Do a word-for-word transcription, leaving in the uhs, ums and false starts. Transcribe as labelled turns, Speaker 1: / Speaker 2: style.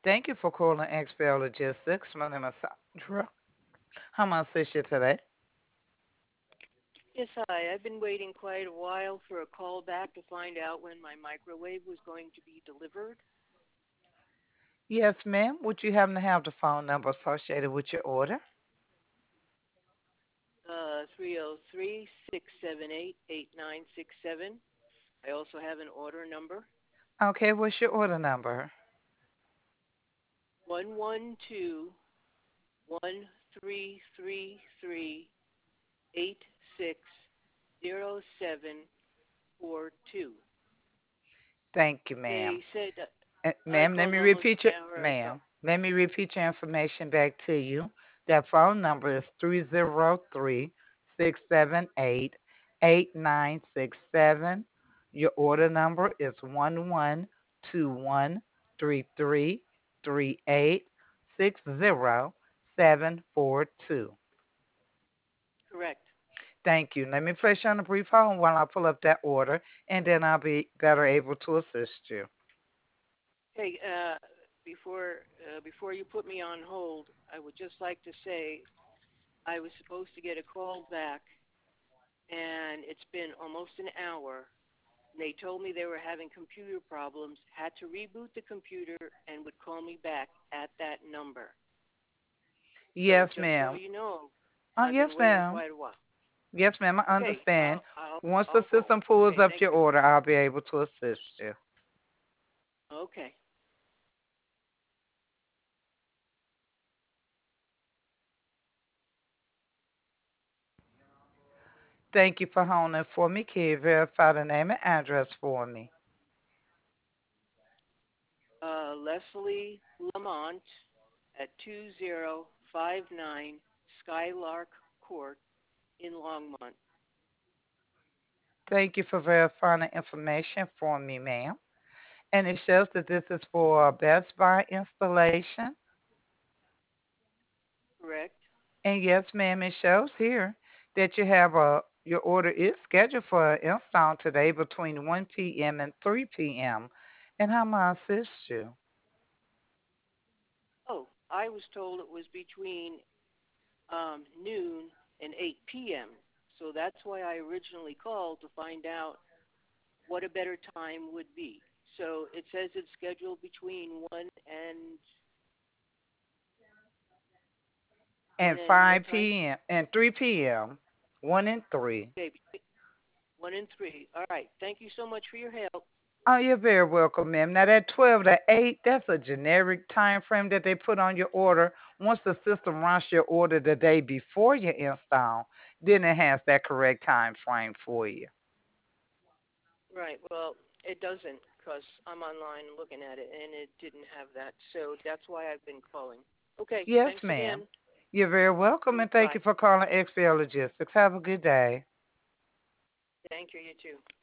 Speaker 1: Thank you for calling X P L Logistics. My name is Sandra. How may I assist you today?
Speaker 2: Yes, hi. I've been waiting quite a while for a call back to find out when my microwave was going to be delivered.
Speaker 1: Yes, ma'am. Would you happen to have the phone number associated with your order?
Speaker 2: Uh, three oh three, six seven eight, eight nine six seven. I also have an order number
Speaker 1: Okay, what's your order number?
Speaker 2: one one two one three three three eight six zero seven four two.
Speaker 1: Thank you, ma'am.
Speaker 2: They said that
Speaker 1: Uh,
Speaker 2: I
Speaker 1: ma'am, let
Speaker 2: called
Speaker 1: me
Speaker 2: almost
Speaker 1: repeat
Speaker 2: an
Speaker 1: your
Speaker 2: hour ago.
Speaker 1: ma'am. Let me repeat your information back to you. That phone number is three zero three, six seven eight, eight nine six seven. Your order number is one one two one three three three eight six zero seven four two.
Speaker 2: Correct.
Speaker 1: Thank you. Let me place you on a brief hold while I pull up that order, and then I'll be better able to assist you.
Speaker 2: Hey, uh, before uh, before you put me on hold, I would just like to say I was supposed to get a call back, and it's been almost an hour. They told me they were having computer problems, had to reboot the computer, and would call me back at that number. So
Speaker 1: Yes,
Speaker 2: just so
Speaker 1: ma'am.
Speaker 2: you know,
Speaker 1: Oh,
Speaker 2: I've been
Speaker 1: yes,
Speaker 2: waiting
Speaker 1: ma'am.
Speaker 2: quite a while.
Speaker 1: Yes, ma'am, I
Speaker 2: Okay,
Speaker 1: understand.
Speaker 2: I'll I'll
Speaker 1: Once the
Speaker 2: I'll hold.
Speaker 1: system pulls
Speaker 2: Okay,
Speaker 1: up
Speaker 2: thank
Speaker 1: your
Speaker 2: you.
Speaker 1: order, I'll be able to assist you.
Speaker 2: Okay.
Speaker 1: Thank you for holding for me. Can you verify the name and address for me?
Speaker 2: Uh, Leslie Lamont at two zero five nine Skylark Court in Longmont.
Speaker 1: Thank you for verifying the information for me, ma'am. And it shows that this is for a Best Buy installation.
Speaker 2: Correct?
Speaker 1: And yes, ma'am, it shows here that you have a your order is scheduled for install today between one p m and three p m. And how may I assist you?
Speaker 2: Oh, I was told it was between um, noon and eight p m. So that's why I originally called to find out what a better time would be. So it says it's scheduled between one and one
Speaker 1: And
Speaker 2: and what time?
Speaker 1: five p m and three p m one and three.
Speaker 2: Okay, between one and three. All right. Thank you so much for your help.
Speaker 1: Oh, you're very welcome, ma'am. Now that twelve to eight, that's a generic time frame that they put on your order. Once the system runs your order the day before you install, then it has that correct time frame for you.
Speaker 2: Right. Well, it doesn't because I'm online looking at it and it didn't have that. So that's why I've been calling. Okay.
Speaker 1: Yes,
Speaker 2: Thanks
Speaker 1: ma'am.
Speaker 2: again.
Speaker 1: You're very welcome,
Speaker 2: Mm,
Speaker 1: and thank
Speaker 2: bye.
Speaker 1: you for calling X P L Logistics. Have a good day.
Speaker 2: Thank you. You too.